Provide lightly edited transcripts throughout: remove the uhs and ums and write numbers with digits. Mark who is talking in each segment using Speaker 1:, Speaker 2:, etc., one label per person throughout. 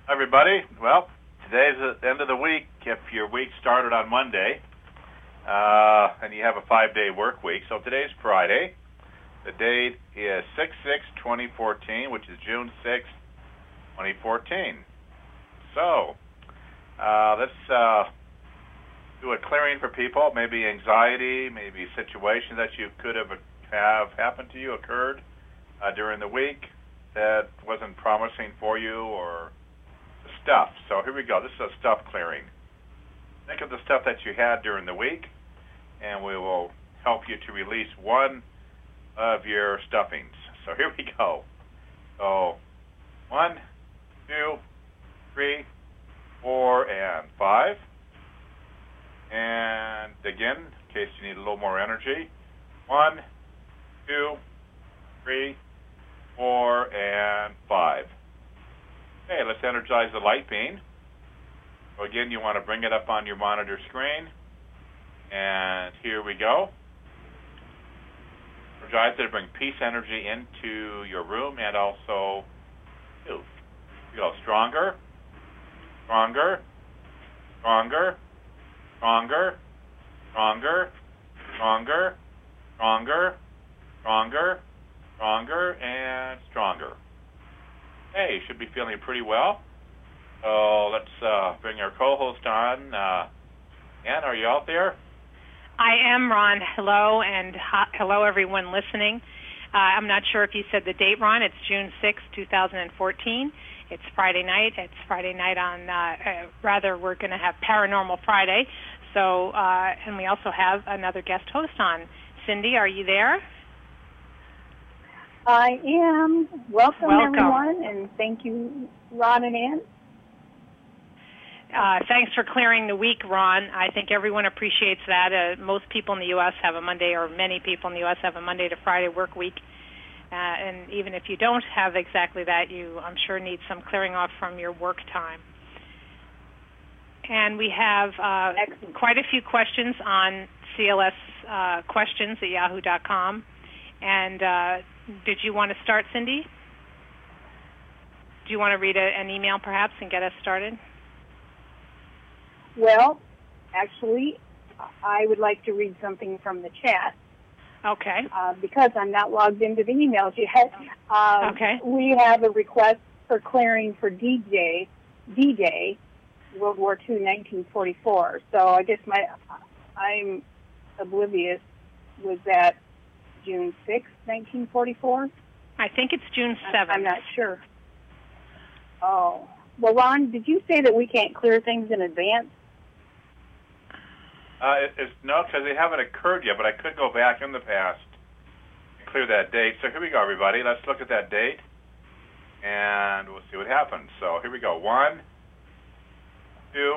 Speaker 1: Everybody. Well, today's the end of the week. If your week started on Monday, and you have a 5-day work week, so today's Friday. The date is 6/6/2014, which is June 6th, 2014. So, let's do a clearing for people. Maybe anxiety, maybe situations that you could have happened to you occurred during the week that wasn't promising for you, or stuff. So here we go. This is a stuff clearing. Think of the stuff that you had during the week, and we will help you to release one of your stuffings. So here we go. So 1, 2, 3, 4, and 5. And again, in case you need a little more energy, 1, 2, 3, 4, and 5. Okay, let's energize the light beam. So again, you want to bring it up on your monitor screen. And here we go. Energize it to bring peace energy into your room, and also stronger, stronger, stronger, stronger, stronger, stronger, stronger, stronger, stronger, and stronger. Hey, you should be feeling pretty well. So let's bring our co-host on. Ann, are you out there?
Speaker 2: I am, Ron. Hello, and hello, everyone listening. I'm not sure if you said the date, Ron. It's June 6, 2014. It's Friday night. It's Friday night on, we're going to have Paranormal Friday. So, and we also have another guest host on. Cindy, are you there?
Speaker 3: I am. Welcome, everyone, and thank you, Ron and Ann.
Speaker 2: Thanks for clearing the week, Ron. I think everyone appreciates that. Most people in the U.S. have a Monday, or many people in the U.S. have a Monday to Friday work week. And even if you don't have exactly that, you, I'm sure, need some clearing off from your work time. And we have quite a few questions on CLS questions at yahoo.com. And did you want to start, Cindy? Do you want to read an email, perhaps, and get us started?
Speaker 3: Well, actually, I would like to read something from the chat.
Speaker 2: Okay.
Speaker 3: Because I'm not logged into the emails yet.
Speaker 2: Okay.
Speaker 3: We have a request for clearing for D-Day, World War II, 1944. So I guess I'm oblivious. Was that June 6, 1944?
Speaker 2: I think it's June 7th.
Speaker 3: I'm not sure. Oh. Well, Ron, did you say that we can't clear things in advance?
Speaker 1: No, because they haven't occurred yet, but I could go back in the past and clear that date. So here we go, everybody. Let's look at that date, and we'll see what happens. So here we go. 1, 2,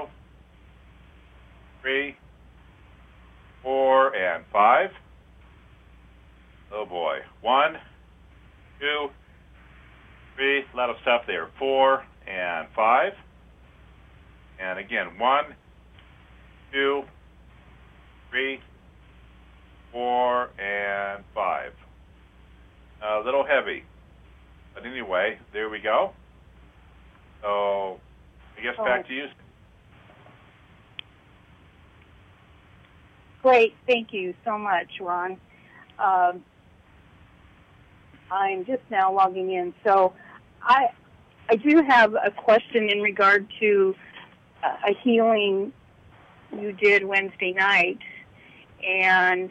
Speaker 1: 3, 4, and 5. Oh, boy. 1, 2, 3. A lot of stuff there. 4 and 5. And again, 1, 2, 3, 4, and 5. A little heavy. But anyway, there we go. So I guess back to you.
Speaker 3: Great. Thank you so much, Ron. I'm just now logging in. So I do have a question in regard to a healing you did Wednesday night. And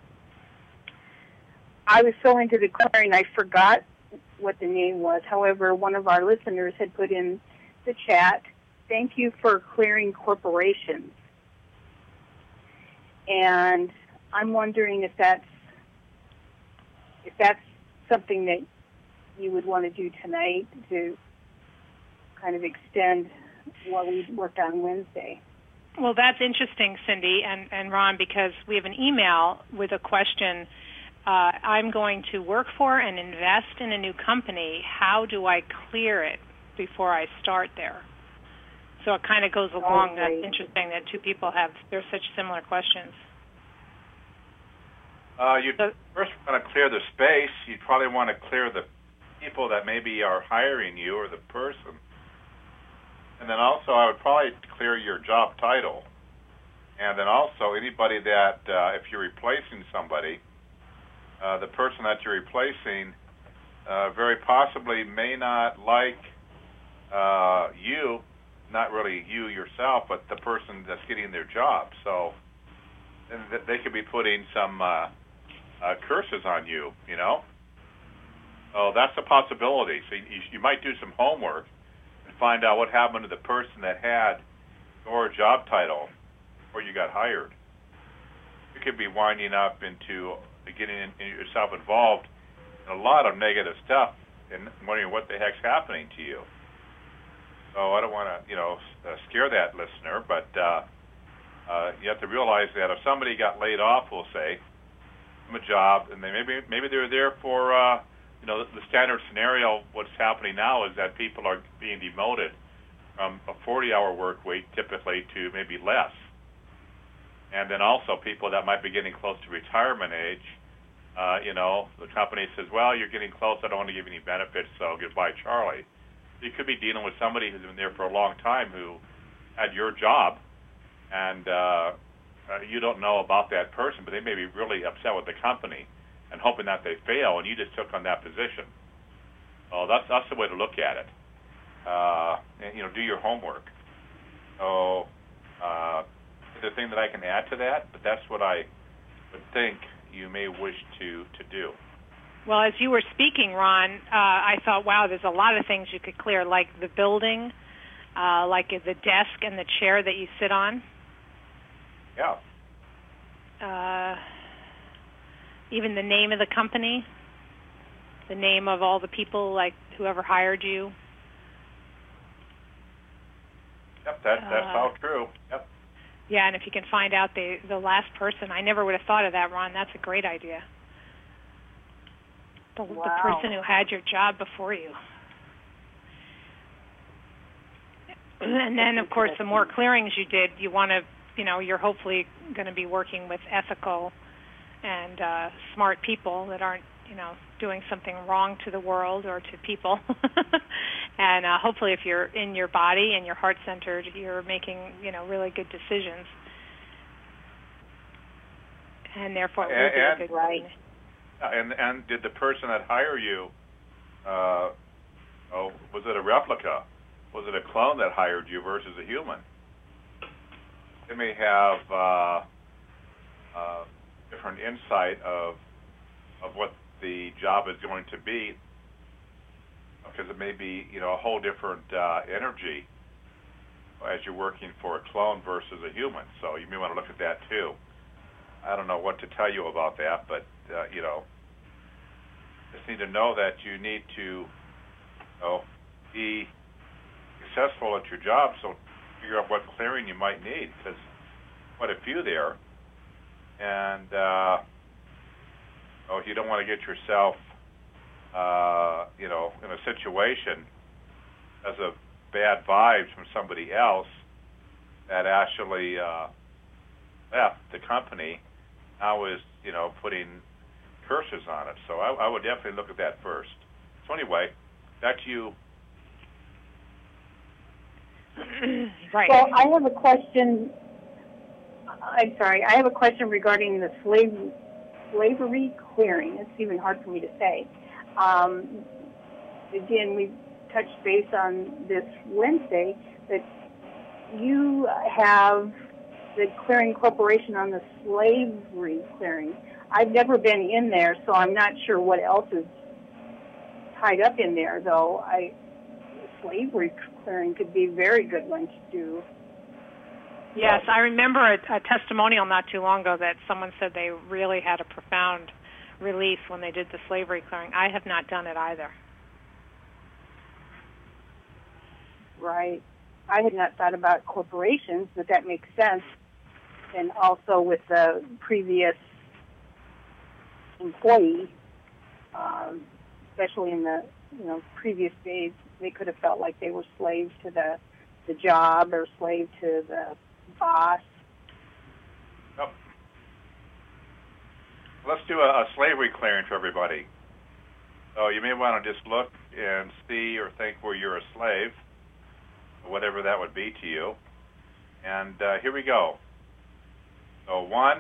Speaker 3: I was so into the clearing, I forgot what the name was. However, one of our listeners had put in the chat, "Thank you for clearing corporations." And I'm wondering if that's something that you would want to do tonight to kind of extend what we worked on Wednesday.
Speaker 2: Well, that's interesting, Cindy and Ron, because we have an email with a question. I'm going to work for and invest in a new company. How do I clear it before I start there? So it kind of goes along. That's interesting that two people there's such similar questions.
Speaker 1: You first want to clear the space. You'd probably want to clear the people that maybe are hiring you, or the person. And then also I would probably clear your job title. And then also anybody that, if you're replacing somebody, the person that you're replacing very possibly may not like you, not really you yourself, but the person that's getting their job. So and they could be putting some curses on you, you know. So that's a possibility. So you might do some homework and find out what happened to the person that had your job title before you got hired. You could be winding up into getting yourself involved in a lot of negative stuff and wondering what the heck's happening to you. So I don't want to, scare that listener, but you have to realize that if somebody got laid off, we'll say, from a job, and maybe they're there for, the standard scenario. What's happening now is that people are being demoted from a 40-hour work week typically to maybe less. And then also people that might be getting close to retirement age, the company says, well, you're getting close, I don't want to give you any benefits, so goodbye, Charlie. You could be dealing with somebody who's been there for a long time who had your job, and you don't know about that person, but they may be really upset with the company and hoping that they fail, and you just took on that position. So that's the way to look at it. And, do your homework. So the thing that I can add to that, but that's what I would think you may wish to do.
Speaker 2: Well, as you were speaking, Ron, I thought, wow, there's a lot of things you could clear, like the building, like the desk and the chair that you sit on.
Speaker 1: Yeah.
Speaker 2: Even the name of the company, the name of all the people, like whoever hired you.
Speaker 1: Yep, that's all true. Yep.
Speaker 2: Yeah, and if you can find out the last person, I never would have thought of that, Ron. That's a great idea. The person who had your job before you. And then, of course, the more clearings you did, you want to, you're hopefully going to be working with ethical and smart people that aren't, doing something wrong to the world or to people. And hopefully if you're in your body and your heart-centered, you're making, really good decisions. And therefore it will be a good right.
Speaker 1: And did the person that hired you, was it a replica? Was it a clone that hired you versus a human? They may have different insight of what the job is going to be, because it may be, a whole different energy as you're working for a clone versus a human. So you may want to look at that too. I don't know what to tell you about that, but just need to know that you need to be successful at your job, so figure out what clearing you might need, because quite a few there, and you don't want to get yourself in a situation as a bad vibes from somebody else that actually left the company now is putting curses on it. So I would definitely look at that first. So anyway, back to you.
Speaker 2: Right.
Speaker 3: Well, I have a question. I'm sorry. I have a question regarding the slavery clearing. It's even hard for me to say. Again, we touched base on this Wednesday that you have the clearing corporation on the slavery clearing. I've never been in there, so I'm not sure what else is tied up in there, though. Slavery clearing could be a very good one to do.
Speaker 2: Yes, I remember a testimonial not too long ago that someone said they really had a profound relief when they did the slavery clearing. I have not done it either.
Speaker 3: Right. I had not thought about corporations, but that makes sense. And also with the previous employee, especially in the previous days, they could have felt like they were slaves to the job or slave to the boss.
Speaker 1: Yep. Let's do a slavery clearing for everybody. So you may want to just look and see or think where you're a slave. whatever that would be to you. And here we go. So 1,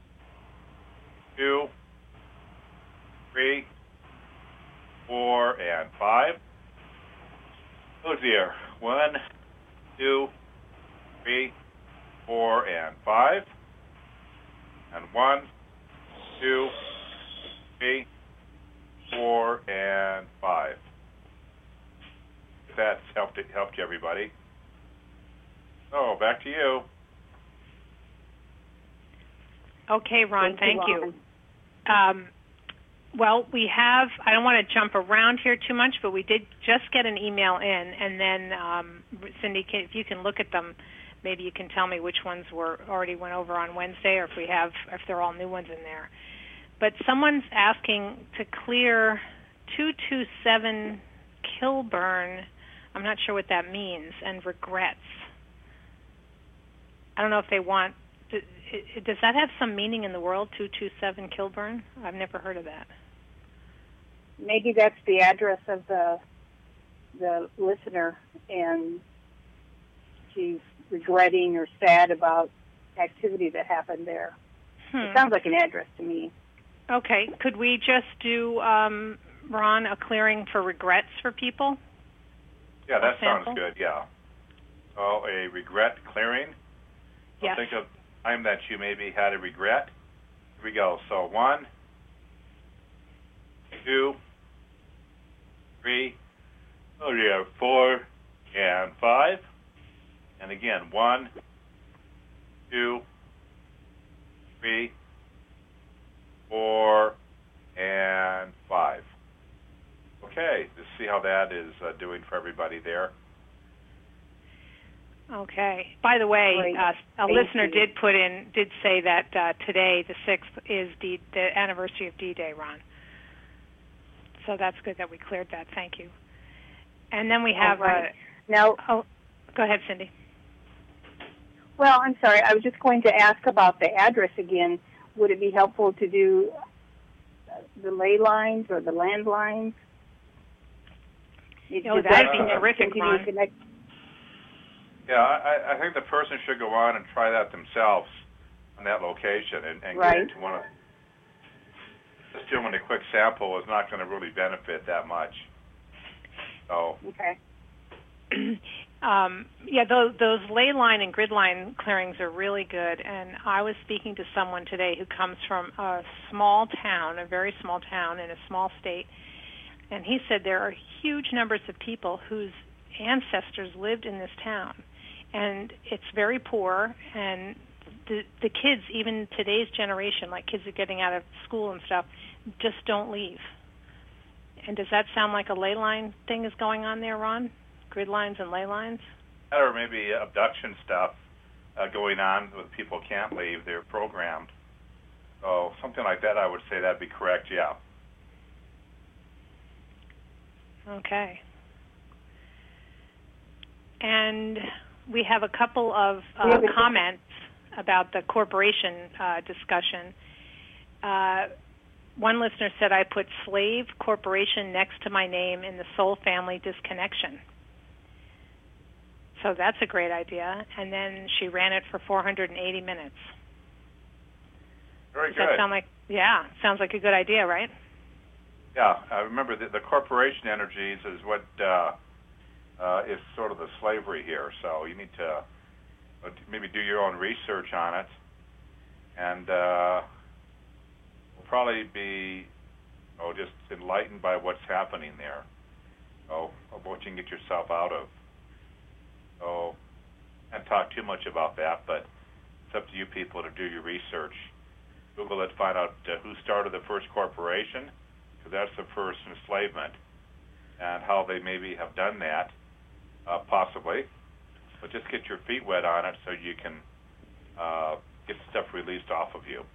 Speaker 1: 2, 3, 4, and 5. Oh dear. 1, 2, 3, 4, and 5. And 1, 2, 3, 4, and 5. If that's helped you, everybody. So back to you.
Speaker 2: Okay, Ron, thank you.
Speaker 3: Ron.
Speaker 2: Well, we have, I don't want to jump around here too much, but we did just get an email in, and then, Cindy, if you can look at them, maybe you can tell me which ones already went over on Wednesday, or if they're all new ones in there. But someone's asking to clear 227 Kilburn. I'm not sure what that means, and regrets. I don't know if they want, does that have some meaning in the world, 227 Kilburn? I've never heard of that.
Speaker 3: Maybe that's the address of the listener, and she's regretting or sad about activity that happened there. It sounds like an address to me.
Speaker 2: Okay. Could we just do, Ron, a clearing for regrets for people?
Speaker 1: Yeah, that sounds good, yeah. So a regret clearing. So
Speaker 2: Yes.
Speaker 1: think of a time that you maybe had a regret. Here we go. So 1, 2, 3, 4, and 5. And again, 1, 2, 3, 4, and 5. Okay, let's see how that is doing for everybody there.
Speaker 2: Okay. By the way,
Speaker 3: Great.
Speaker 2: a
Speaker 3: Thank
Speaker 2: listener
Speaker 3: you.
Speaker 2: did say that today, the 6th, is the anniversary of D-Day, Ron. So that's good that we cleared that. Thank you. And then we have
Speaker 3: right. Now,
Speaker 2: go ahead, Cindy.
Speaker 3: well, I'm sorry. I was just going to ask about the address again. Would it be helpful to do the ley lines or the landlines?
Speaker 2: That'd be terrific, Ron.
Speaker 1: Yeah, I think the person should go on and try that themselves on that location and
Speaker 3: Right.
Speaker 1: get into one of. Just doing a quick sample is not going to really benefit that much. So.
Speaker 3: Okay.
Speaker 2: Those ley line and grid line clearings are really good. And I was speaking to someone today who comes from a small town, a very small town in a small state, and he said there are huge numbers of people whose ancestors lived in this town, and it's very poor. And the kids, even today's generation, like kids are getting out of school and stuff, just don't leave. And does that sound like a ley line thing is going on there, Ron? Grid lines and ley lines?
Speaker 1: Or maybe abduction stuff going on with people can't leave. They're programmed. So something like that, I would say that'd be correct, yeah.
Speaker 2: Okay. And we have a couple of comments about the corporation discussion. One listener said, I put slave corporation next to my name in the soul family disconnection. So that's a great idea. And then she ran it for 480 minutes.
Speaker 1: Very
Speaker 2: Does
Speaker 1: good.
Speaker 2: that sound like, sounds like a good idea, right?
Speaker 1: Yeah, I remember the corporation energies is what is sort of the slavery here. So you need to maybe do your own research on it, and we'll probably be just enlightened by what's happening there. So what you can get yourself out of. So I can't talk too much about that, but it's up to you people to do your research. Google it, find out who started the first corporation, because that's the first enslavement, and how they maybe have done that, possibly. But just get your feet wet on it so you can get stuff released off of you.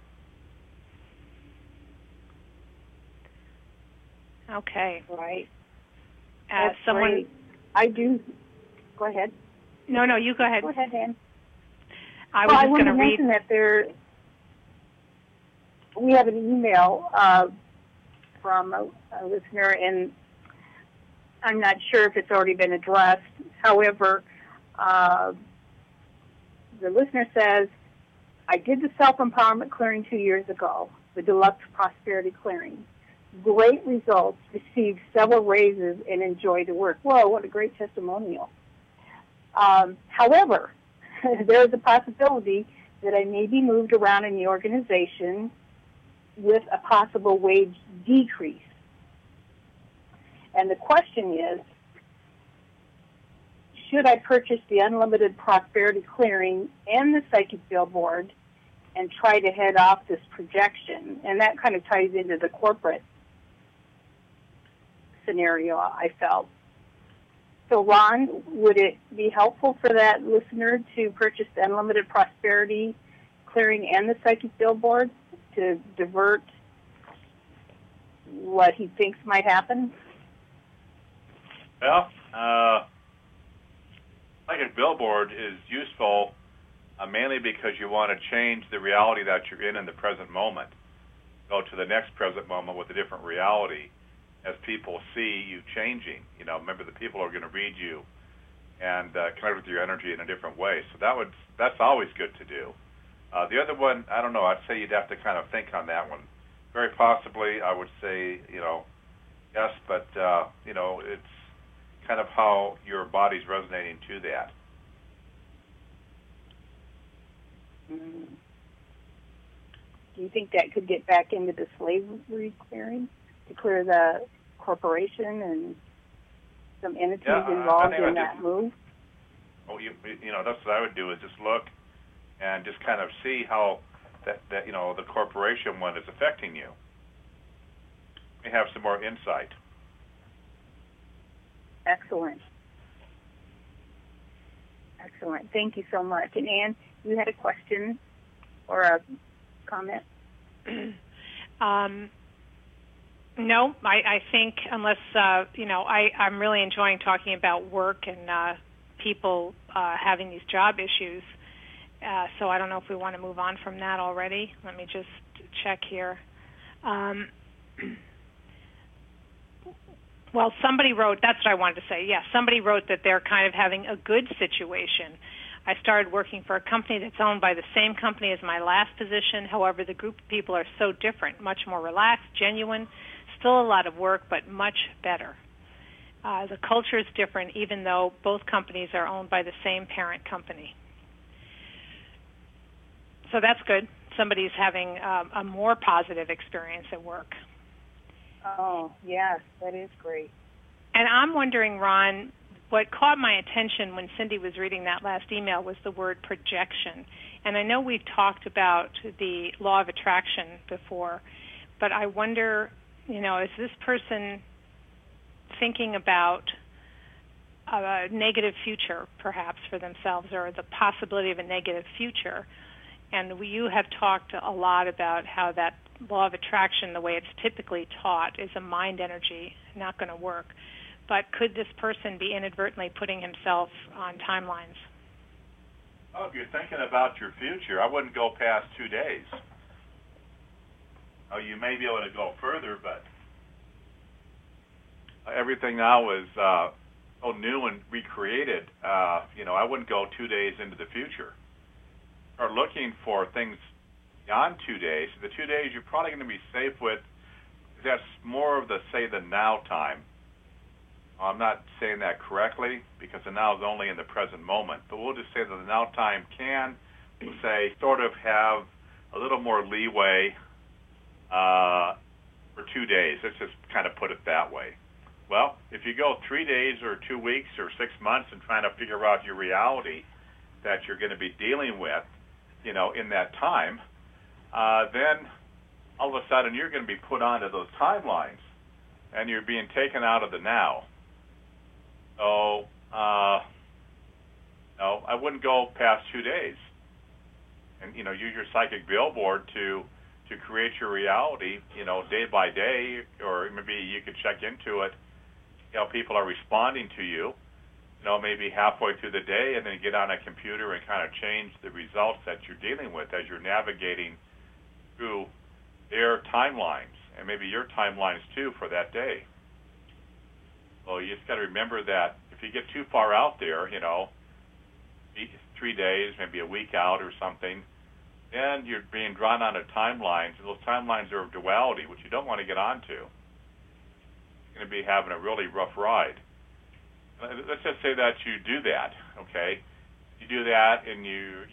Speaker 2: Okay.
Speaker 3: Right.
Speaker 2: Someone.
Speaker 3: Great. I do. Go ahead.
Speaker 2: No, you go ahead.
Speaker 3: Go ahead, Dan.
Speaker 2: I was just going to read.
Speaker 3: mention that we have an email from a listener, and I'm not sure if it's already been addressed. However, The listener says, I did the self-empowerment clearing 2 years ago, the deluxe prosperity clearing. Great results, received several raises, and enjoyed the work. Whoa, what a great testimonial. However, there is a possibility that I may be moved around in the organization with a possible wage decrease. And the question is, should I purchase the Unlimited Prosperity Clearing and the Psychic Billboard and try to head off this projection? And that kind of ties into the corporate scenario, I felt. So, Ron, would it be helpful for that listener to purchase the Unlimited Prosperity Clearing and the Psychic Billboard to divert what he thinks might happen?
Speaker 1: Well, Psychic Billboard is useful mainly because you want to change the reality that you're in the present moment. Go to the next present moment with a different reality as people see you changing. You know, remember, the people are going to read you and connect with your energy in a different way. So that's always good to do. The other one, I don't know. I'd say you'd have to kind of think on that one. Very possibly, I would say, yes, but, it's kind of how your body's resonating to that.
Speaker 3: Do you think that could get back into the slavery clearing to clear the corporation and some entities involved in that move?
Speaker 1: Oh, that's what I would do, is just look and just kind of see how that the corporation one is affecting you. We have some more insight.
Speaker 3: Excellent. Thank you so much. And Ann, you had a question or a comment?
Speaker 2: No, I think unless, I'm really enjoying talking about work and people having these job issues. So I don't know if we want to move on from that already. Let me just check here. Well, somebody wrote, that's what I wanted to say. Yeah, somebody wrote that they're kind of having a good situation. I started working for a company that's owned by the same company as my last position. However, the group of people are so different, much more relaxed, genuine, still a lot of work, but much better. The culture is different, even though both companies are owned by the same parent company. So that's good. Somebody's having a more positive experience at work.
Speaker 3: Oh, yes, that is great.
Speaker 2: And I'm wondering, Ron, what caught my attention when Cindy was reading that last email was the word projection. And I know we've talked about the law of attraction before, but I wonder, is this person thinking about a negative future, perhaps, for themselves, or the possibility of a negative future? And you have talked a lot about how that law of attraction, the way it's typically taught, is a mind energy, not going to work. But could this person be inadvertently putting himself on timelines?
Speaker 1: Oh, if you're thinking about your future, I wouldn't go past 2 days. Oh, you may be able to go further, but everything now is so new and recreated. I wouldn't go 2 days into the future. Or looking for things beyond 2 days. The 2 days you're probably going to be safe with. That's more of the now time. I'm not saying that correctly because the now is only in the present moment. But we'll just say that the now time can, sort of have a little more leeway for 2 days. Let's just kind of put it that way. Well, if you go 3 days or 2 weeks or 6 months and trying to figure out your reality that you're going to be dealing with, in that time, then all of a sudden you're going to be put onto those timelines, and you're being taken out of the now. So, no, I wouldn't go past 2 days. And, use your psychic billboard to create your reality, day by day, or maybe you could check into it, people are responding to you, maybe halfway through the day, and then get on a computer and kind of change the results that you're dealing with as you're navigating through their timelines, and maybe your timelines too for that day. So you just got to remember that if you get too far out there, 3 days, maybe a week out or something, then you're being drawn onto timelines, and those timelines are of duality, which you don't want to get onto. You're going to be having a really rough ride. Let's just say that you do that, okay? You do that, and you're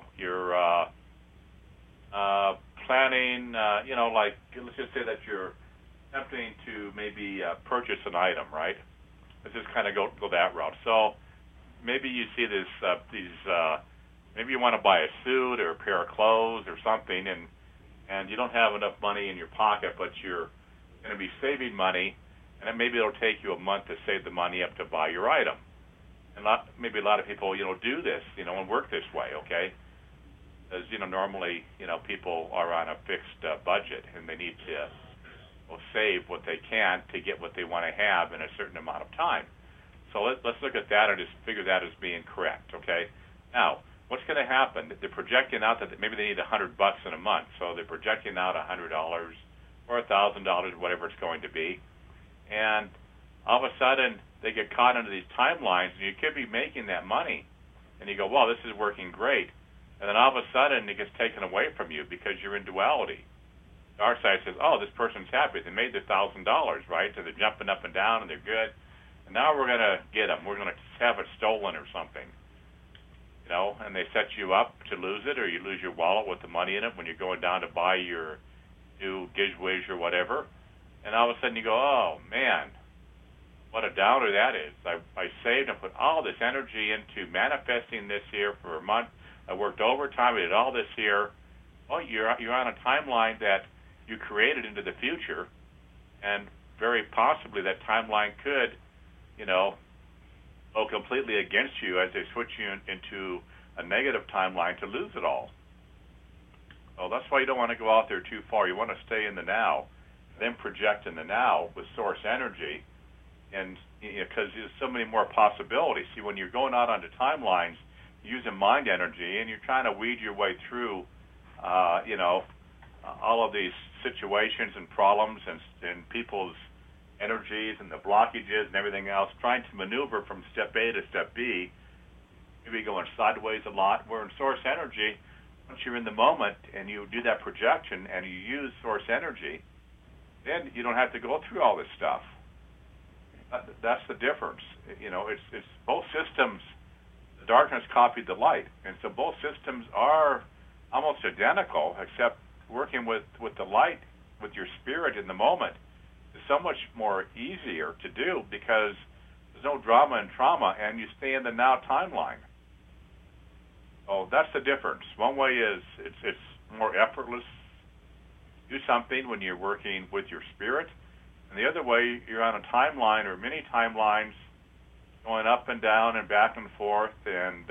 Speaker 1: planning, like let's just say that you're attempting to maybe purchase an item, right? Let's just kind of go that route. So maybe you see maybe you want to buy a suit or a pair of clothes or something, and you don't have enough money in your pocket, but you're going to be saving money, and then maybe it'll take you a month to save the money up to buy your item. And maybe a lot of people, do this, and work this way, okay? As normally, people are on a fixed budget, and they need to save what they can to get what they want to have in a certain amount of time. So let's look at that and just figure that as being correct, okay? Now, what's going to happen? They're projecting out that maybe they need $100 in a month, so they're projecting out $100 or $1,000, whatever it's going to be, and all of a sudden they get caught into these timelines, and you could be making that money, and you go, well, this is working great, and then all of a sudden it gets taken away from you because you're in duality. The dark side says, oh, this person's happy. They made their $1,000, right? So they're jumping up and down, and they're good. And now we're going to get them. We're going to have it stolen or something. And they set you up to lose it, or you lose your wallet with the money in it when you're going down to buy your new Gizwiz or whatever. And all of a sudden you go, oh, man, what a downer that is. I saved and put all this energy into manifesting this here for a month. I worked overtime. I did all this here. Well, you're on a timeline that you created into the future, and very possibly that timeline could, go completely against you as they switch you into a negative timeline to lose it all. So that's why you don't want to go out there too far. You want to stay in the now, then project in the now with source energy, and because there's so many more possibilities. See, when you're going out onto timelines, you're using mind energy, and you're trying to weed your way through, all of these situations and problems and people's energies and the blockages and everything else, trying to maneuver from step A to step B, maybe going sideways a lot. Where in source energy, once you're in the moment and you do that projection and you use source energy, then you don't have to go through all this stuff. That's the difference. It's both systems. The darkness copied the light, and so both systems are almost identical, except working with the light, with your spirit in the moment, is so much more easier to do because there's no drama and trauma, and you stay in the now timeline. Oh, that's the difference. One way is it's more effortless. Do something when you're working with your spirit, and the other way, you're on a timeline or many timelines, going up and down and back and forth, and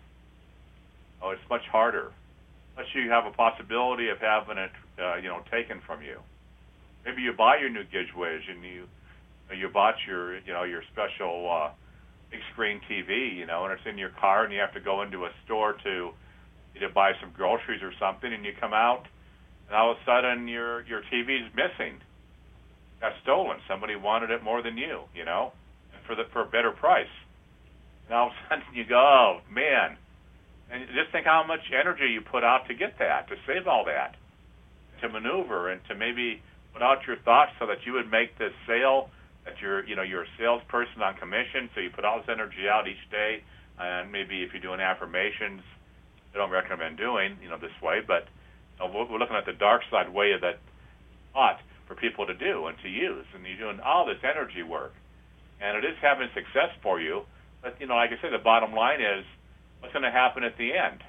Speaker 1: it's much harder. Unless you have a possibility of having it, taken from you. Maybe you buy your new Gizwiz and you bought your special big screen TV, and it's in your car, and you have to go into a store to either buy some groceries or something, and you come out, and all of a sudden your TV's missing. Got stolen. Somebody wanted it more than you, and for a better price. And all of a sudden you go, oh man. And just think how much energy you put out to get that, to save all that, to maneuver and to maybe put out your thoughts so that you would make this sale, that you're a salesperson on commission, so you put all this energy out each day. And maybe if you're doing affirmations, I don't recommend doing, this way, but we're looking at the dark side way of that thought for people to do and to use. And you're doing all this energy work. And it is having success for you. But, like I said, the bottom line is, what's going to happen at the end?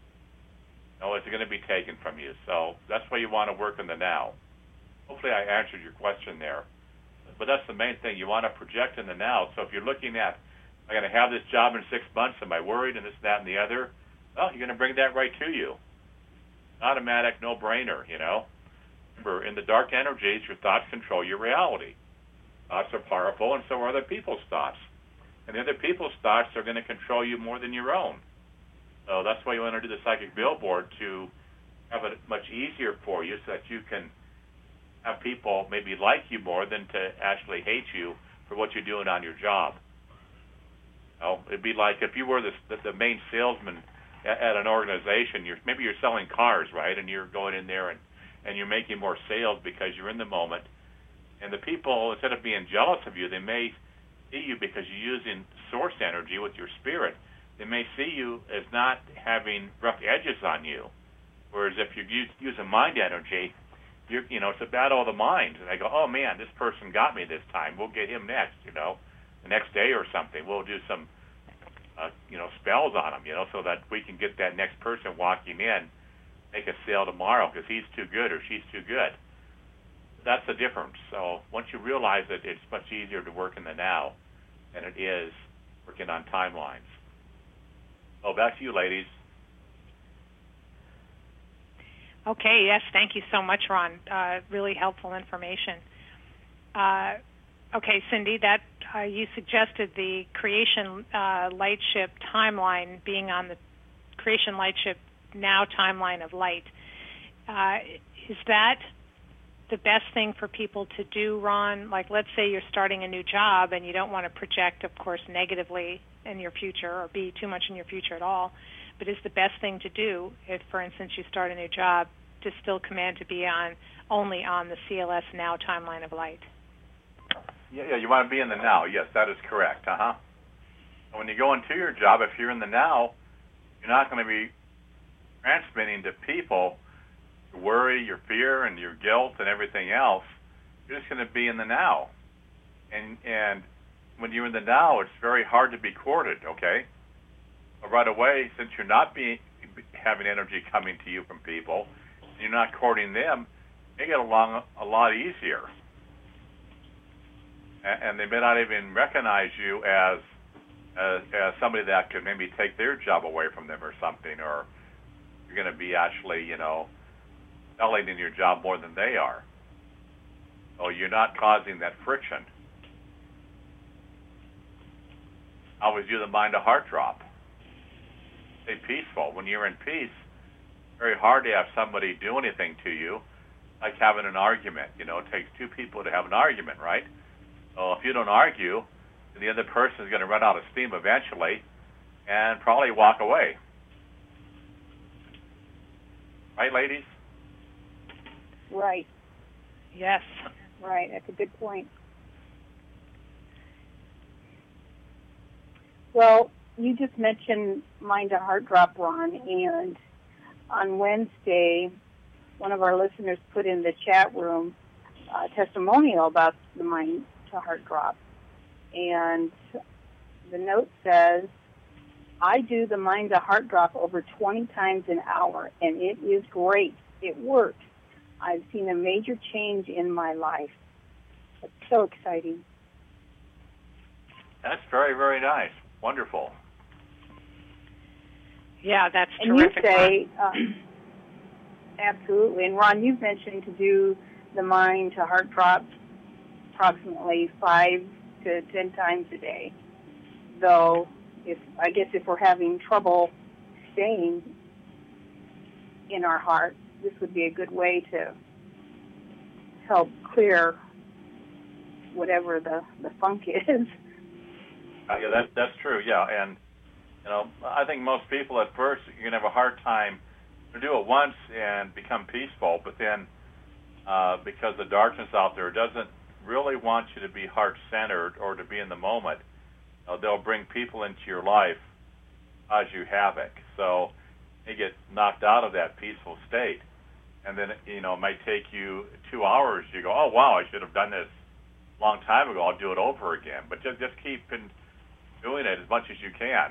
Speaker 1: Is it going to be taken from you? So that's why you want to work in the now. Hopefully I answered your question there. But that's the main thing. You want to project in the now. So if you're looking at, am I going to have this job in 6 months? Am I worried? And this, that, and the other? Well, you're going to bring that right to you. Automatic, no-brainer, Remember, in the dark energies, your thoughts control your reality. Thoughts are powerful, and so are other people's thoughts. And the other people's thoughts are going to control you more than your own. So that's why you want to do the psychic billboard, to have it much easier for you so that you can have people maybe like you more than to actually hate you for what you're doing on your job. It'd be like if you were the main salesman at an organization. Maybe you're selling cars, right? And you're going in there and you're making more sales because you're in the moment. And the people, instead of being jealous of you, they may see you because you're using source energy with your spirit. They may see you as not having rough edges on you. Whereas if you're using mind energy, it's a battle of the minds. And I go, oh man, this person got me this time. We'll get him next, the next day or something. We'll do some, spells on him, so that we can get that next person walking in, make a sale tomorrow because he's too good or she's too good. That's the difference. So once you realize that it's much easier to work in the now than it is working on timelines. Oh, back to you, ladies.
Speaker 2: Okay, yes, thank you so much, Ron. Really helpful information. Okay, Cindy, that you suggested the Creation Lightship timeline being on the Creation Lightship Now timeline of light. Is that the best thing for people to do, Ron? Like, let's say you're starting a new job and you don't want to project, of course, negatively in your future or be too much in your future at all. But is the best thing to do if, for instance, you start a new job to still command to be only on the CLS Now timeline of light?
Speaker 1: Yeah, you want to be in the now. Yes, that is correct. When you go into your job, if you're in the now, you're not going to be transmitting to people your worry, your fear, and your guilt and everything else. You're just going to be in the now. And when you're in the now, it's very hard to be courted, okay? But right away, since you're not having energy coming to you from people, and you're not courting them, they get along a lot easier. And they may not even recognize you as somebody that could maybe take their job away from them or something, or you're going to be actually, selling in your job more than they are. So you're not causing that friction. Always do the mind-to-heart drop. Stay peaceful. When you're in peace, it's very hard to have somebody do anything to you, like having an argument. It takes two people to have an argument, right? So if you don't argue, the other person is going to run out of steam eventually and probably walk away. Right, ladies?
Speaker 3: Right.
Speaker 2: Yes.
Speaker 3: Right. That's a good point. Well, you just mentioned Mind to Heart Drop, Ron, and on Wednesday, one of our listeners put in the chat room a testimonial about the Mind to Heart Drop. And the note says, I do the Mind to Heart Drop over 20 times an hour, and it is great. It works. I've seen a major change in my life. It's so exciting.
Speaker 1: That's very, very nice. Wonderful.
Speaker 2: Yeah, that's
Speaker 3: and
Speaker 2: terrific.
Speaker 3: And you say, absolutely. And Ron, you've mentioned to do the Mind to Heart Drop approximately 5 to 10 times a day. Though, if we're having trouble staying in our heart, this would be a good way to help clear whatever the funk is.
Speaker 1: Yeah, that's true. Yeah, and I think most people at first you're gonna have a hard time to do it once and become peaceful, but then because the darkness out there doesn't really want you to be heart-centered or to be in the moment, they'll bring people into your life cause you havoc. So you get knocked out of that peaceful state, and then it might take you 2 hours. You go, oh wow, I should have done this a long time ago. I'll do it over again. But just keep doing it as much as you can.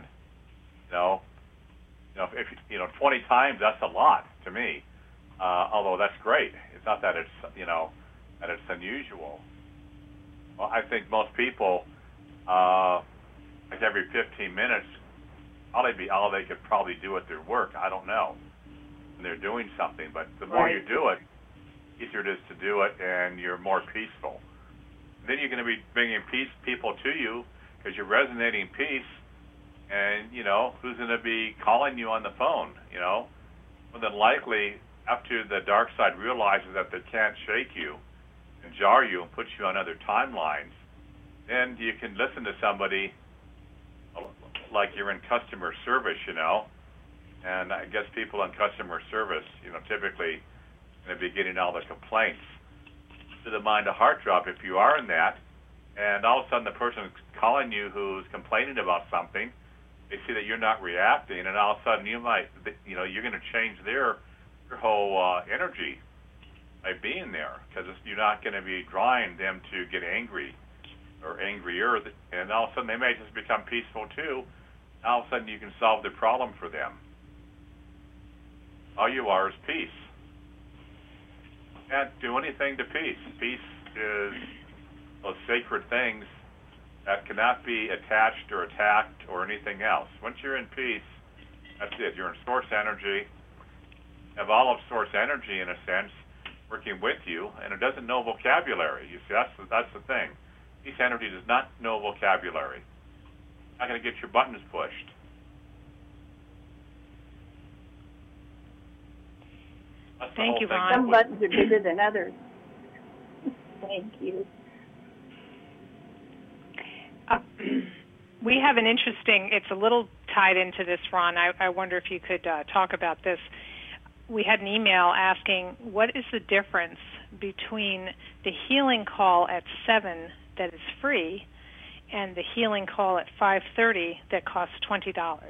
Speaker 1: If 20 times, that's a lot to me. Although that's great. It's not that it's that it's unusual. Well, I think most people, like every 15 minutes, probably be all they could probably do at their work. I don't know. And they're doing something, but the more you do it, easier it is to do it, and you're more peaceful. Then you're going to be bringing people to you because you're resonating peace, and who's going to be calling you on the phone? More than likely, after the dark side realizes that they can't shake you and jar you and put you on other timelines, then you can listen to somebody like you're in customer service, you know, and I guess people in customer service, you know, typically going to be getting all the complaints. To the mind, a heart drop if you are in that, and all of a sudden the person calling you who's complaining about something, they see that you're not reacting, and all of a sudden you might, you know, you're going to change their whole energy by being there, because you're not going to be drawing them to get angry or angrier, and all of a sudden they may just become peaceful too. All of a sudden you can solve the problem for them. All you are is peace. Can't do anything to peace. Peace is those sacred things that cannot be attached or attacked or anything else. Once you're in peace, that's it. You're in source energy. You have all of source energy, in a sense, working with you, and it doesn't know vocabulary. You see, that's the thing. Peace energy does not know vocabulary. It's not going to get your buttons pushed.
Speaker 2: Thank you, Ron.
Speaker 3: Some buttons are bigger than others. Thank you.
Speaker 2: We have an interesting, it's a little tied into this, Ron. I wonder if you could talk about this. We had an email asking, what is the difference between the healing call at 7 that is free and the healing call at 5:30 that costs $20?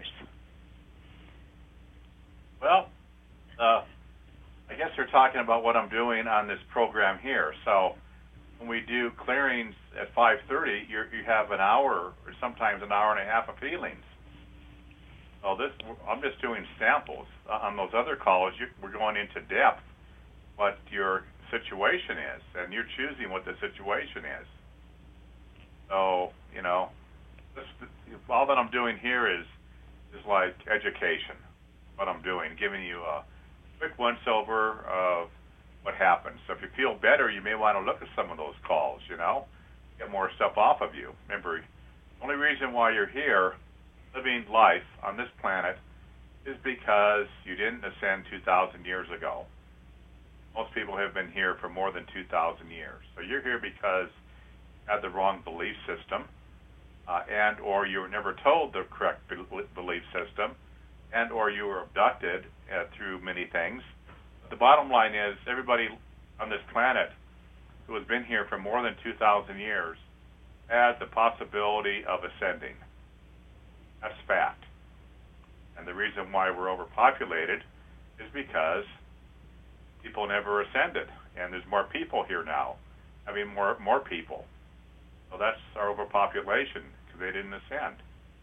Speaker 1: Well, I guess you're talking about what I'm doing on this program here. So when we do clearings at 5:30, you have an hour or sometimes an hour and a half of healings. So I'm just doing samples. On those other calls, we're going into depth what your situation is, and you're choosing what the situation is. So, you know, all that I'm doing here is like education, what I'm doing, giving you a quick once-over of what happens. So if you feel better, you may want to look at some of those calls, you know, get more stuff off of you. Remember, the only reason why you're here living life on this planet is because you didn't ascend 2,000 years ago. Most people have been here for more than 2,000 years. So you're here because you had the wrong belief system, and or you were never told the correct belief system, and or you were abducted through many things. But the bottom line is everybody on this planet who has been here for more than 2,000 years has the possibility of ascending. That's fact. And the reason why we're overpopulated is because people never ascended, and there's more people here now. I mean, more people. So that's our overpopulation, because they didn't ascend.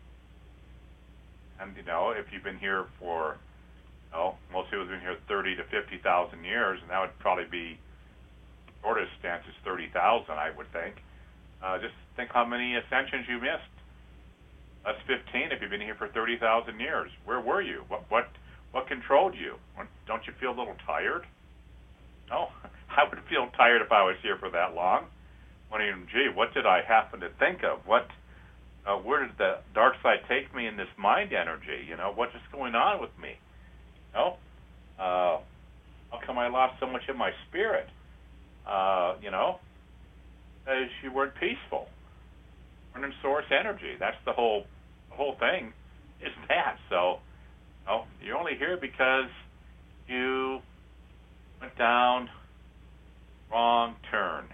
Speaker 1: And, you know, if you've been here for, you know, most people have been here 30 to 50,000 years, and that would probably be, shortest stance is 30,000, I would think. Just think how many ascensions you missed. That's 15 if you've been here for 30,000 years. Where were you? What controlled you? Don't you feel a little tired? No, I would feel tired if I was here for that long. Wondering, gee, what did I happen to think of? Where did the dark side take me in this mind energy? You know, what's going on with me? You know, how come I lost so much of my spirit? You know, because you weren't peaceful. You weren't in source energy. That's the whole thing is that. So, you know, you're only here because you went down wrong turn.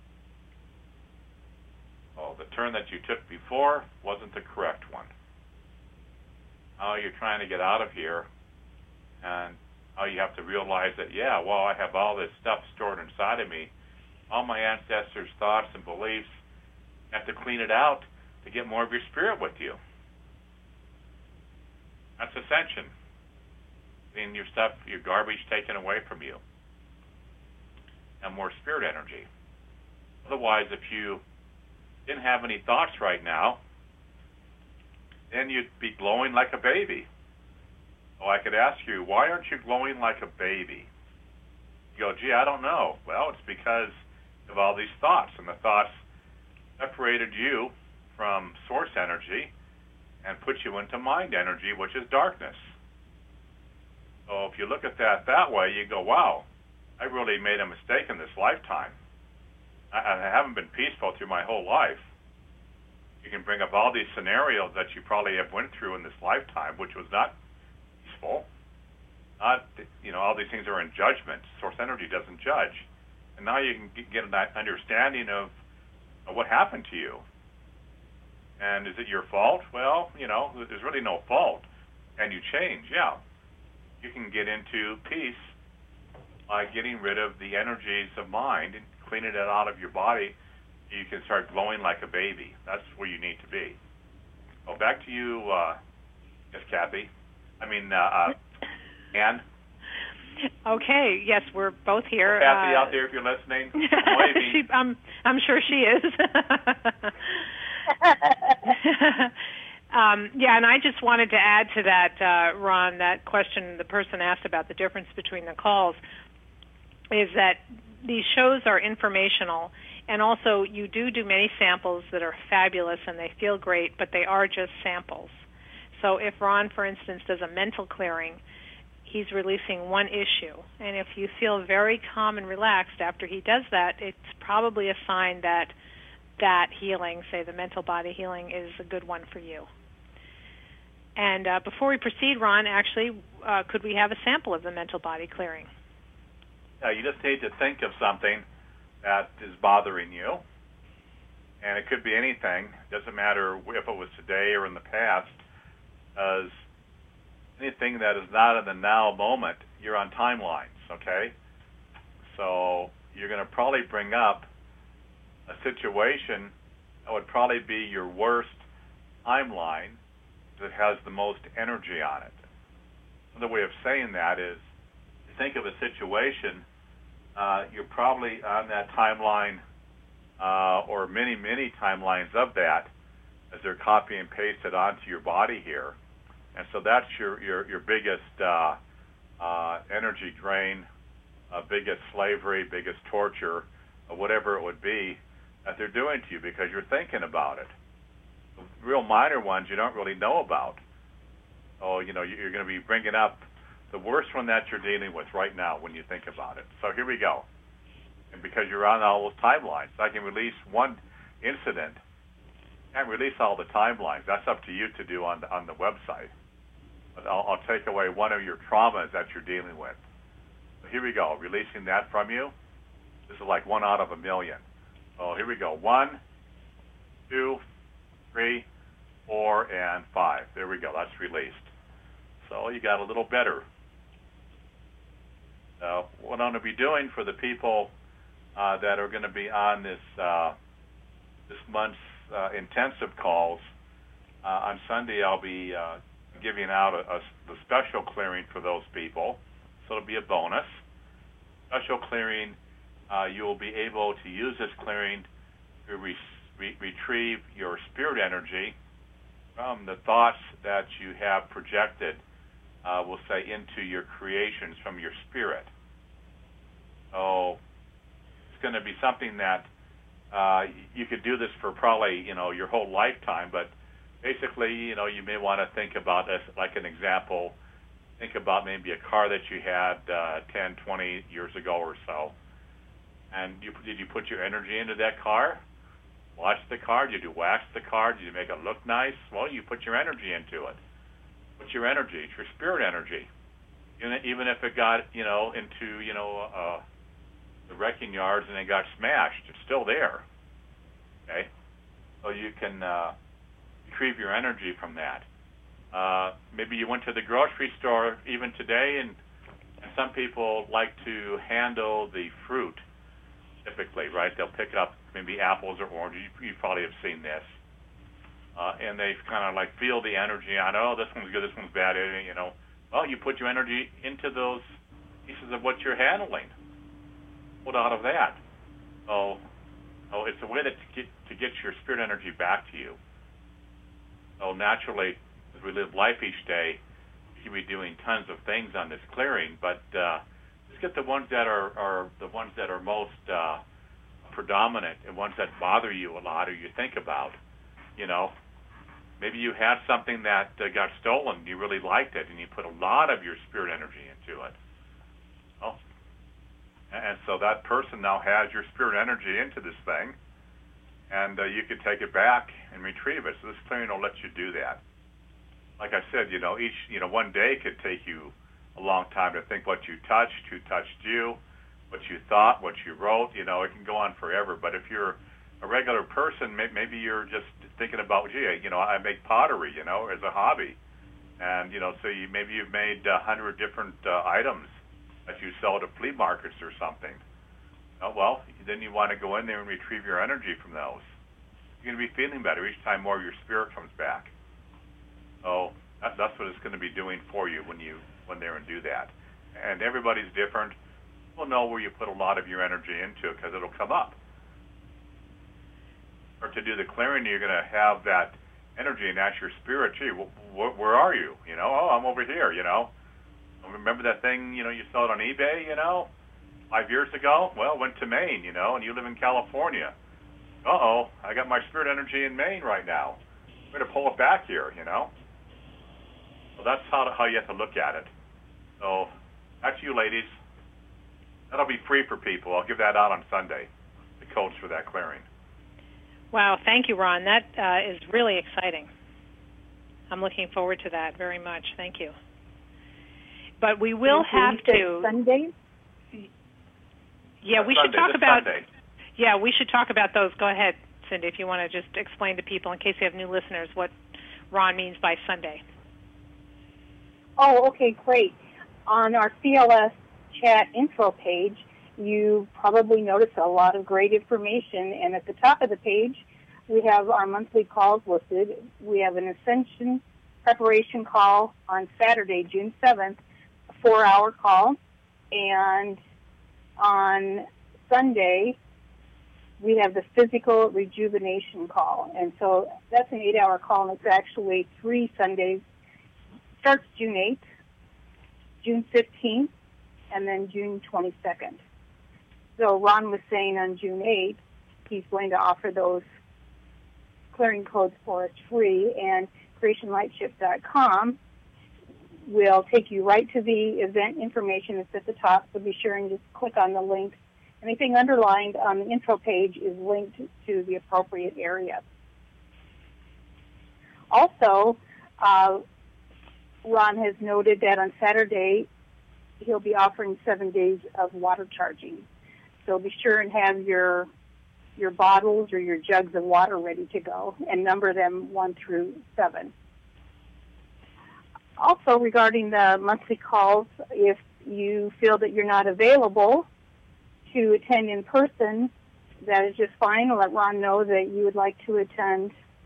Speaker 1: Oh, the turn that you took before wasn't the correct one. Now you're trying to get out of here, and now you have to realize that, yeah, well, I have all this stuff stored inside of me, all my ancestors' thoughts and beliefs. You have to clean it out to get more of your spirit with you. That's ascension. Getting your stuff, your garbage taken away from you. And more spirit energy. Otherwise, if you didn't have any thoughts right now, then you'd be glowing like a baby. So I could ask you, why aren't you glowing like a baby? You go, gee, I don't know. Well, it's because of all these thoughts, and the thoughts separated you from source energy and put you into mind energy, which is darkness. So if you look at that way, you go, wow, I really made a mistake in this lifetime. I haven't been peaceful through my whole life. You can bring up all these scenarios that you probably have went through in this lifetime, which was not peaceful. Not, all these things are in judgment. Source energy doesn't judge. And now you can get an understanding of what happened to you. And is it your fault? Well, there's really no fault. Can you change? Yeah. You can get into peace by getting rid of the energies of mind and cleaning it out of your body. You can start glowing like a baby. That's where you need to be. Well, back to you, yes, Kathy. Ann.
Speaker 2: Okay. Yes, we're both here.
Speaker 1: Kathy, out there, if you're listening,
Speaker 2: I'm sure she is. And I just wanted to add to that, Ron, that question the person asked about the difference between the calls, is that these shows are informational, and also you do many samples that are fabulous and they feel great, but they are just samples. So if Ron, for instance, does a mental clearing, he's releasing one issue. And if you feel very calm and relaxed after he does that, it's probably a sign that healing, say the mental body healing, is a good one for you. And before we proceed, Ron, actually, could we have a sample of the mental body clearing?
Speaker 1: You just need to think of something that is bothering you. And it could be anything. It doesn't matter if it was today or in the past. Anything that is not in the now moment, you're on timelines, okay? So you're going to probably bring up a situation that would probably be your worst timeline that has the most energy on it. Another way of saying that is, you think of a situation, you're probably on that timeline or many, many timelines of that as they're copy and pasted onto your body here. And so that's your biggest energy drain, biggest slavery, biggest torture, whatever it would be that they're doing to you because you're thinking about it. The real minor ones you don't really know about. So, you're going to be bringing up the worst one that you're dealing with right now when you think about it. So here we go. And because you're on all those timelines, I can release one incident. I can't release all the timelines. That's up to you to do on the website. But I'll take away one of your traumas that you're dealing with. So here we go. Releasing that from you. This is like 1 out of 1,000,000. So here we go. 1, 2, 3, 4, and 5. There we go. That's released. So you got a little better. What I'm going to be doing for the people that are going to be on this month's intensive calls, on Sunday I'll be giving out the special clearing for those people. So it'll be a bonus. Special clearing, you will be able to use this clearing to retrieve your spirit energy from the thoughts that you have projected, we'll say, into your creations from your spirit. So it's going to be something that you could do this for probably, your whole lifetime, but basically, you may want to think about this like an example. Think about maybe a car that you had 10, 20 years ago or so. And did you put your energy into that car? Wash the car? Did you wax the car? Did you make it look nice? Well, you put your energy into it. What's your energy? It's your spirit energy. Even if it got, into, the wrecking yards and it got smashed, it's still there. Okay? So you can retrieve your energy from that. Maybe you went to the grocery store even today, and some people like to handle the fruit typically, right? They'll pick up maybe apples or oranges. You probably have seen this. And they kind of like feel the energy on, this one's good, this one's bad, Well, you put your energy into those pieces of what you're handling. Pulled out of that. So it's a way to get your spirit energy back to you. So naturally, as we live life each day, you can be doing tons of things on this clearing, but just get the ones that are the ones that are most predominant and ones that bother you a lot or you think about. Maybe you had something that got stolen, you really liked it, and you put a lot of your spirit energy into it. And so that person now has your spirit energy into this thing, and you can take it back and retrieve it. So this clearing will let you do that. Like I said, one day could take you a long time to think what you touched, who touched you, what you thought, what you wrote. It can go on forever. But if you're a regular person, maybe you're just thinking about, I make pottery, as a hobby. And, so maybe you've made 100 different items that you sell to flea markets or something. Well, then you want to go in there and retrieve your energy from those. You're going to be feeling better each time more of your spirit comes back. So that's what it's going to be doing for you when you went there and do that. And everybody's different. You'll know where you put a lot of your energy into it because it'll come up. Or to do the clearing, you're going to have that energy and ask your spirit, gee, where are you? I'm over here, Remember that thing, you saw it on eBay, 5 years ago? Well, went to Maine, and you live in California. Uh-oh, I got my spirit energy in Maine right now. I'm going to pull it back here, So that's how you have to look at it. So that's you, ladies. That'll be free for people. I'll give that out on Sunday, the codes for that clearing.
Speaker 2: Wow, thank you, Ron. That is really exciting. I'm looking forward to that very much. Thank you. But we will have to...
Speaker 3: Sunday?
Speaker 2: Yeah, we should talk about...
Speaker 1: Sunday.
Speaker 2: Yeah, we should talk about those. Go ahead, Cindy, if you want to just explain to people, in case you have new listeners, what Ron means by Sunday.
Speaker 3: Oh, okay, great. On our CLS chat info page, you probably noticed a lot of great information, and at the top of the page, we have our monthly calls listed. We have an Ascension preparation call on Saturday, June 7th, a 4-hour call, and on Sunday, we have the physical rejuvenation call, and so that's an 8-hour call, and it's actually 3 Sundays. Starts June 8th, June 15th, and then June 22nd. So Ron was saying on June 8th, he's going to offer those clearing codes for us free, and CreationLightship.com will take you right to the event information that's at the top, so be sure and just click on the link. Anything underlined on the info page is linked to the appropriate area. Also, Ron has noted that on Saturday, he'll be offering 7 days of water charging. So be sure and have your bottles or your jugs of water ready to go and number them 1 through 7. Also, regarding the monthly calls, if you feel that you're not available to attend in person, that is just fine. Let Ron know that you would like to attend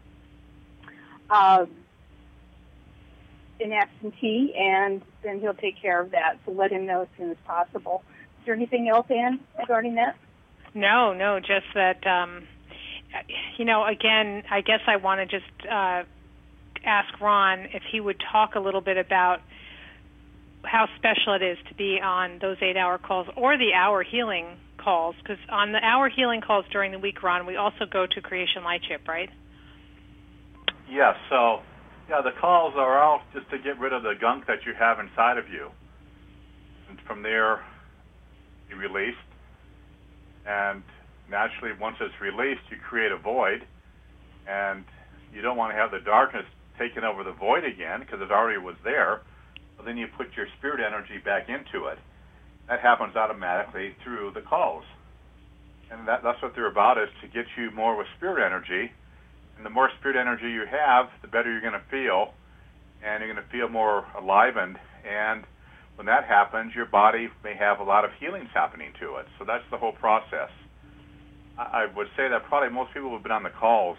Speaker 3: an absentee, and then he'll take care of that. So let him know as soon as possible. Is there anything else, Ann, regarding that?
Speaker 2: No, just that, again, I guess I want to just ask Ron if he would talk a little bit about how special it is to be on those 8-hour calls or the hour healing calls, because on the hour healing calls during the week, Ron, we also go to Creation Lightship, right?
Speaker 1: Yes, so... yeah, the calls are all just to get rid of the gunk that you have inside of you. And from there, you release. And naturally, once it's released, you create a void. And you don't want to have the darkness taking over the void again because it already was there. But then you put your spirit energy back into it. That happens automatically through the calls. And that's what they're about, is to get you more with spirit energy. And the more spirit energy you have, the better you're going to feel, and you're going to feel more enlivened. And when that happens, your body may have a lot of healings happening to it. So that's the whole process. I would say that probably most people who've been on the calls,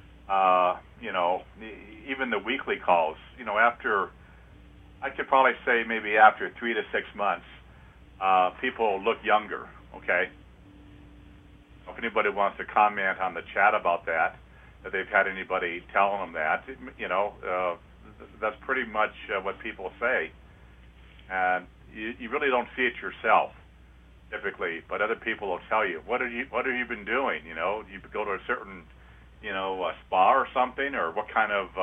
Speaker 1: even the weekly calls, after, I could probably say maybe after 3 to 6 months, people look younger, okay? If anybody wants to comment on the chat about that, that they've had anybody telling them that, that's pretty much what people say. And you really don't see it yourself, typically, but other people will tell you, what have you been doing? Do you go to a certain, spa or something, or what kind of,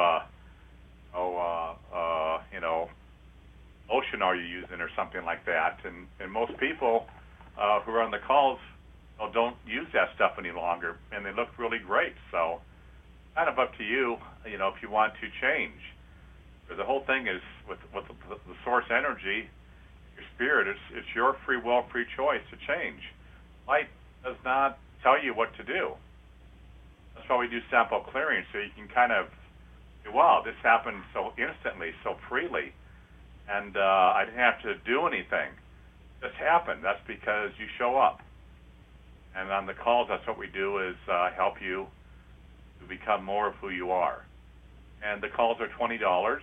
Speaker 1: lotion are you using or something like that? And most people who are on the calls well, don't use that stuff any longer, and they look really great. So kind of up to you, if you want to change. But the whole thing is with the source energy, your spirit, it's your free will, free choice to change. Light does not tell you what to do. That's why we do sample clearing, so you can kind of say, wow, this happened so instantly, so freely, and I didn't have to do anything. This happened. That's because you show up. And on the calls, that's what we do, is help you to become more of who you are. And the calls are $20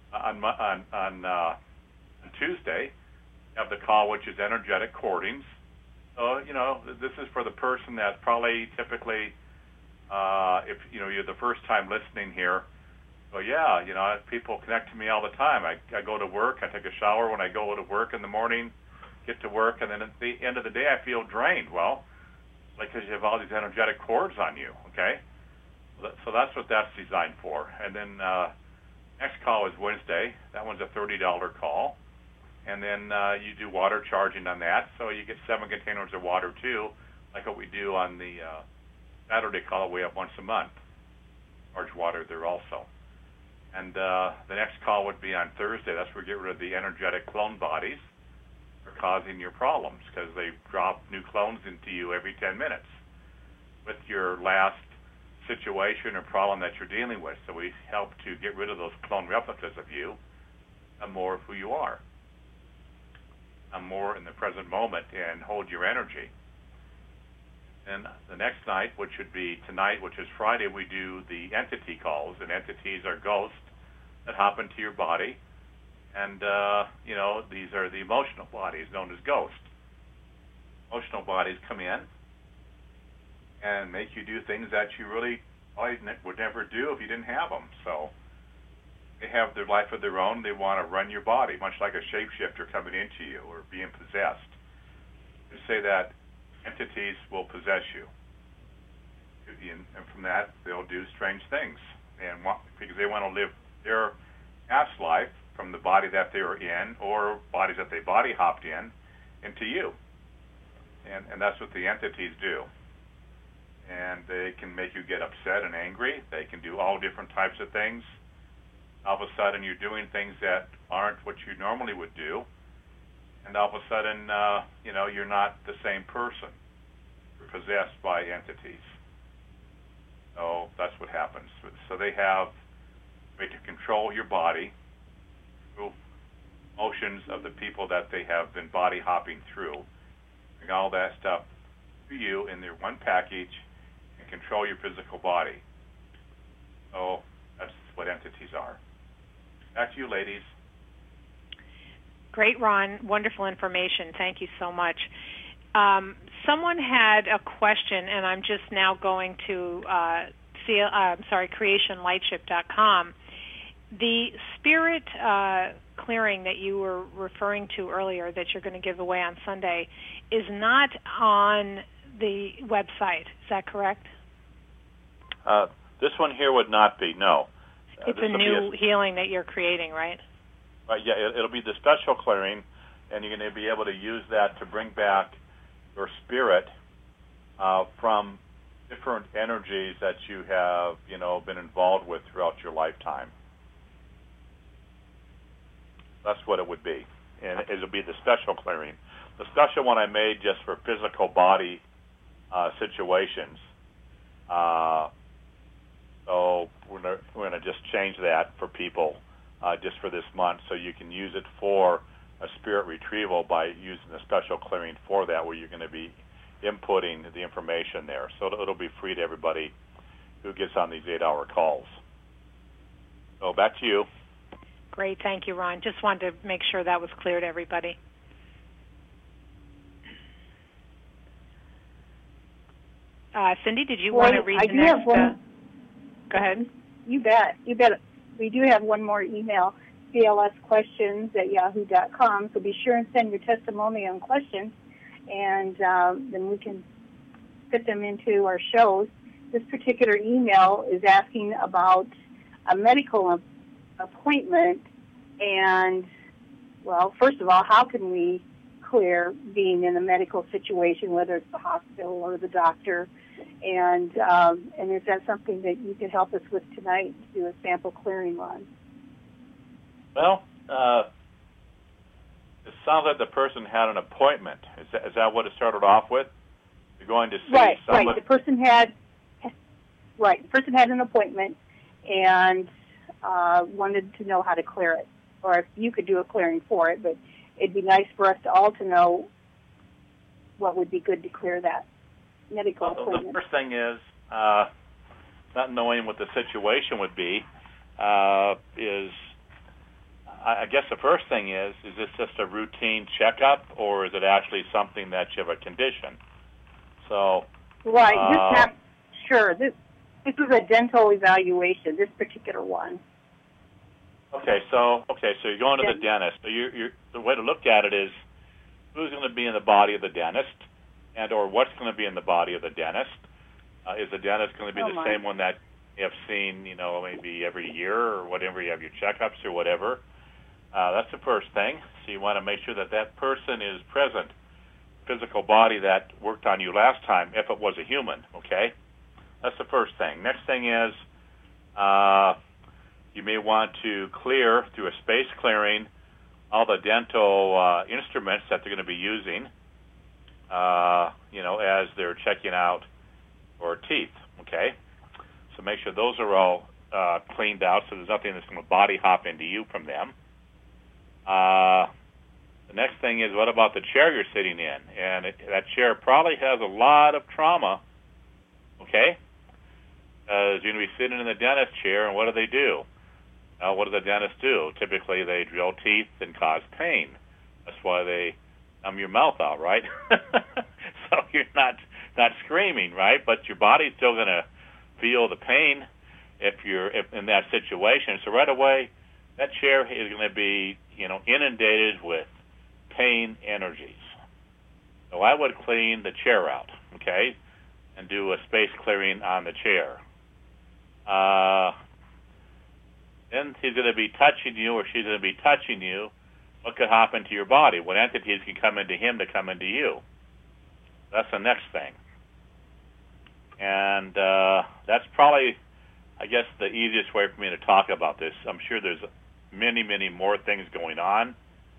Speaker 1: on Tuesday. You have the call, which is energetic courtings. So, this is for the person that's probably typically, if, you're the first time listening here. So, yeah, people connect to me all the time. I go to work, I take a shower when I go to work in the morning, get to work, and then at the end of the day, I feel drained. Well, because you have all these energetic cords on you, okay? So that's what that's designed for. And then next call is Wednesday. That one's a $30 call. And then you do water charging on that. So you get 7 containers of water, too, like what we do on the Saturday call we have once a month. Charge water there also. And the next call would be on Thursday. That's where we get rid of the energetic clone bodies that are causing your problems, because they drop new clones into you every 10 minutes with your last situation or problem that you're dealing with. So we help to get rid of those clone replicas of you and more of who you are. And more in the present moment and hold your energy. And the next night, which would be tonight, which is Friday, we do the entity calls. And entities are ghosts that hop into your body. And, these are the emotional bodies known as ghosts. Emotional bodies come in and make you do things that you really would never do if you didn't have them. So they have their life of their own. They want to run your body, much like a shapeshifter coming into you or being possessed. They say that entities will possess you. And from that, they'll do strange things. And because they want to live their past life from the body that they were in or bodies that they body hopped in into you. And that's what the entities do. And they can make you get upset and angry. They can do all different types of things. All of a sudden, you're doing things that aren't what you normally would do. And all of a sudden, you're not the same person. You're possessed by entities. So that's what happens. So they have a way to control your body through motions of the people that they have been body hopping through. Bring all that stuff to you in their one package and control your physical body. So that's what entities are. Back to you, ladies.
Speaker 2: Great, Ron. Wonderful information. Thank you so much. Someone had a question, and I'm just now going to creationlightship.com. The spirit clearing that you were referring to earlier that you're going to give away on Sunday is not on the website. Is that correct?
Speaker 1: This one here would not be, no.
Speaker 2: It's a new healing that you're creating, right?
Speaker 1: Right, yeah, it'll be the special clearing, and you're going to be able to use that to bring back your spirit from different energies that you have, been involved with throughout your lifetime. That's what it would be, and it'll be the special clearing. The special one I made just for physical body situations. So we're going to just change that for people just for this month, so you can use it for a spirit retrieval by using the special clearing for that, where you're going to be inputting the information there. So it'll be free to everybody who gets on these 8-hour calls. So back to you.
Speaker 2: Great. Thank you, Ron. Just wanted to make sure that was clear to everybody. Cindy, did you want to read the next? Go ahead.
Speaker 3: You bet. We do have one more email, clsquestions@yahoo.com, so be sure and send your testimonial and questions, and then we can fit them into our shows. This particular email is asking about a medical appointment, and, well, first of all, how can we clear being in a medical situation, whether it's the hospital or the doctor. And is that something that you could help us with tonight to do a sample clearing run?
Speaker 1: Well, it sounds like the person had an appointment. Is that what it started off with? You're going to see
Speaker 3: somebody?
Speaker 1: Right.
Speaker 3: The person had an appointment and wanted to know how to clear it, or if you could do a clearing for it. But it'd be nice for us all to know what would be good to clear that medical appointment.
Speaker 1: The first thing is not knowing what the situation would be. I guess the first thing is this just a routine checkup, or is it actually something that you have a condition? So,
Speaker 3: right, this is a dental evaluation, this particular one.
Speaker 1: Okay, so you're going to the dentist. So the way to look at it is who's going to be in the body of the dentist, and or what's going to be in the body of the dentist. Is the dentist going to be the same one that you have seen, maybe every year or whatever you have your checkups or whatever? That's the first thing. So you want to make sure that person is present, physical body that worked on you last time, if it was a human, okay? That's the first thing. Next thing is you may want to clear, through a space clearing, all the dental instruments that they're going to be using, as they're checking out for teeth, okay? So make sure those are all cleaned out so there's nothing that's going to body hop into you from them. The next thing is, what about the chair you're sitting in? And that chair probably has a lot of trauma, okay? You're going to be sitting in the dentist chair, and what do? What does the dentist do? Typically, they drill teeth and cause pain. That's why they numb your mouth out, right? So you're not screaming, right? But your body's still going to feel the pain if in that situation. So right away, that chair is going to be, inundated with pain energies. So I would clean the chair out, okay, and do a space clearing on the chair. Then he's going to be touching you, or she's going to be touching you. What could happen to your body? What entities can come into him to come into you? That's the next thing. And that's probably, I guess, the easiest way for me to talk about this. I'm sure there's many, many more things going on.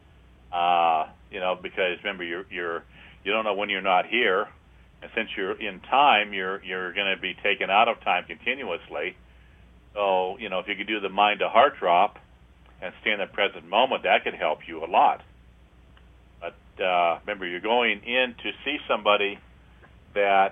Speaker 1: Because remember, you don't know when you're not here, and since you're in time, you're going to be taken out of time continuously. So if you could do the mind to heart drop and stay in the present moment, that could help you a lot. But remember, you're going in to see somebody that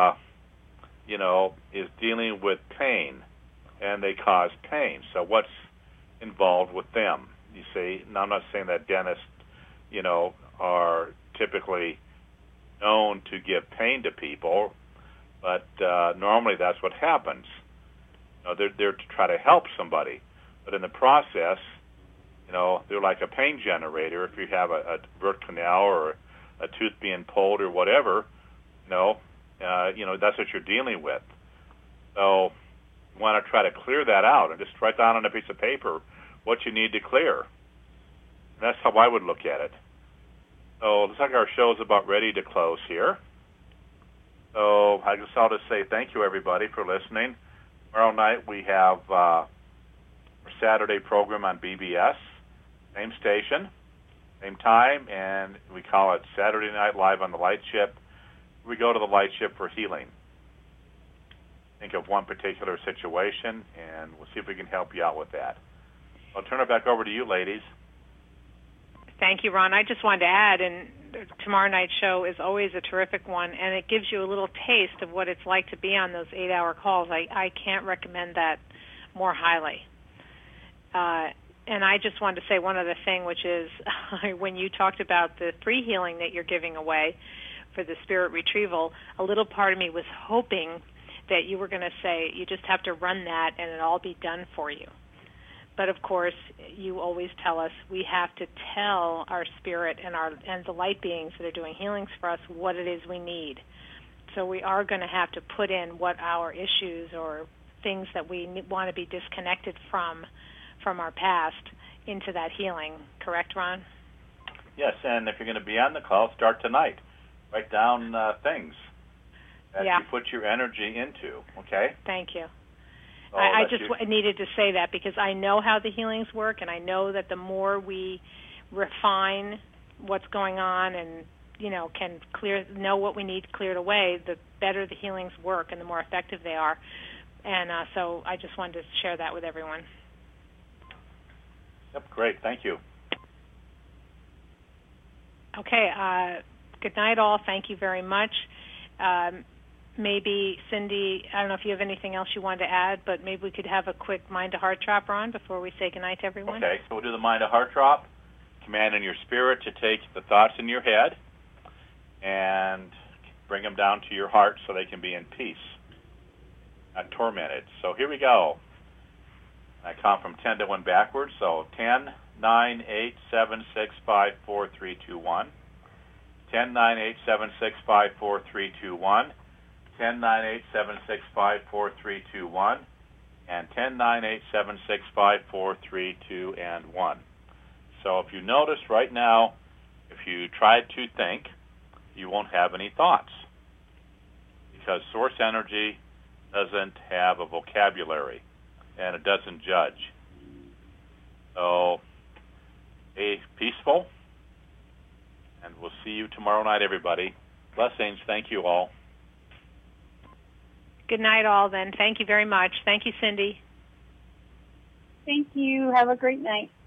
Speaker 1: is dealing with pain, and they cause pain. So what's involved with them? You see, now I'm not saying that dentists, are typically known to give pain to people, but normally that's what happens. They're there to try to help somebody, but in the process, they're like a pain generator. If you have a root canal or a tooth being pulled or whatever, that's what you're dealing with. So you want to try to clear that out and just write down on a piece of paper what you need to clear. And that's how I would look at it. So it looks like our show is about ready to close here. So I guess I'll just say thank you, everybody, for listening. Tomorrow night we have our Saturday program on BBS, same station, same time, and we call it Saturday Night Live on the Light Ship. We go to the Light Ship for healing. Think of one particular situation, and we'll see if we can help you out with that. I'll turn it back over to you, ladies.
Speaker 2: Thank you, Ron. I just wanted to add, and tomorrow night's show is always a terrific one, and it gives you a little taste of what it's like to be on those 8-hour calls. I can't recommend that more highly. And I just wanted to say one other thing, which is when you talked about the free healing that you're giving away for the spirit retrieval, a little part of me was hoping that you were going to say you just have to run that and it'll all be done for you. But of course, you always tell us we have to tell our spirit and the light beings that are doing healings for us what it is we need. So we are going to have to put in what our issues or things that we want to be disconnected from our past into that healing. Correct, Ron?
Speaker 1: Yes, and if you're going to be on the call, start tonight. Write down things that you put your energy into, okay?
Speaker 2: Thank you.
Speaker 1: So
Speaker 2: I just needed to say that because I know how the healings work, and I know that the more we refine what's going on and, can know what we need cleared away, the better the healings work and the more effective they are. And so I just wanted to share that with everyone.
Speaker 1: Yep, great. Thank you.
Speaker 2: Okay. Good night, all. Thank you very much. Maybe, Cindy, I don't know if you have anything else you wanted to add, but maybe we could have a quick mind-to-heart drop, Ron, before we say goodnight to everyone.
Speaker 1: Okay, so we'll do the mind-to-heart drop. Command in your spirit to take the thoughts in your head and bring them down to your heart so they can be in peace, not tormented. So here we go. I count from 10 to 1 backwards. So 10, 9, 8, 7, 6, 5, 4, 3, 2, 1. 10, 9, 8, 7, 6, 5, 4, 3, 2, 1. 10, 9, 8, 7, 6, 5, 4, 3, 2, 1. And 10, 9, 8, 7, 6, 5, 4, 3, 2, and 1. So if you notice right now, if you try to think, you won't have any thoughts because source energy doesn't have a vocabulary and it doesn't judge. So be peaceful, and we'll see you tomorrow night, everybody. Blessings. Thank you all.
Speaker 2: Good night, all, then. Thank you very much. Thank you, Cindy.
Speaker 3: Thank you. Have a great night.